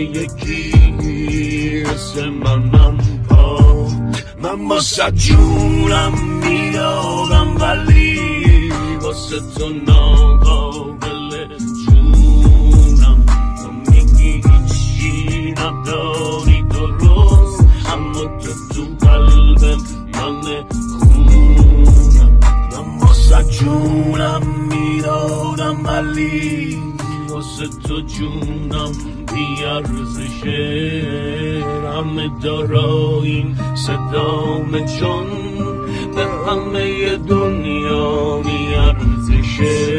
یکی مثل منم پا من با صد جونم میدادم ولی واسه تو ناقابل جونم تو میگی هیچی نداری درست اما تو قلب من خونم من با صد جونم میدادم ولی واسه تو جونم بیارزشه همه داراییم صدامه چون به همه دنیا میارزشه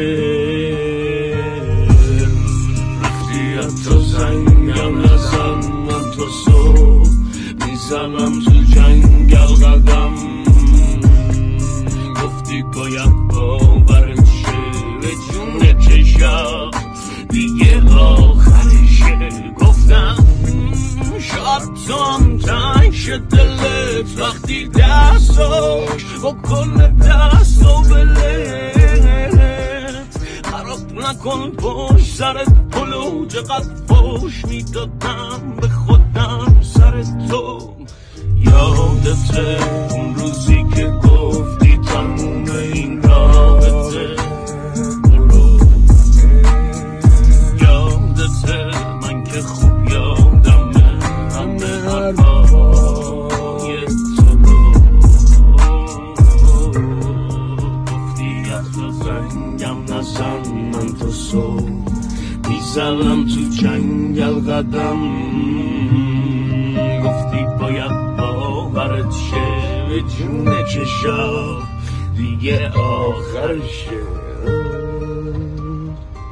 رفتی حتی زنگم نزن من تو صبح میزنم تو جنگل قدم گفتی باید باورت شه به جون چشم دیگه آخرشه گفتم شاید تو هم تنگ شد دلت وقتی دستاش بکنه دست و بلت خراب نکن پشت سرت پلو چقدر فوش میدادم به خودم سر تو یادته اون روزی که گفتی تموم این رابطه من که خوب یادمه همه حرفای تو گفتی حتی زنگم نزن من تو صبح میزنم تو جنگل قدم گفتی باید باورت شه به جون چشم دیگه آخرشه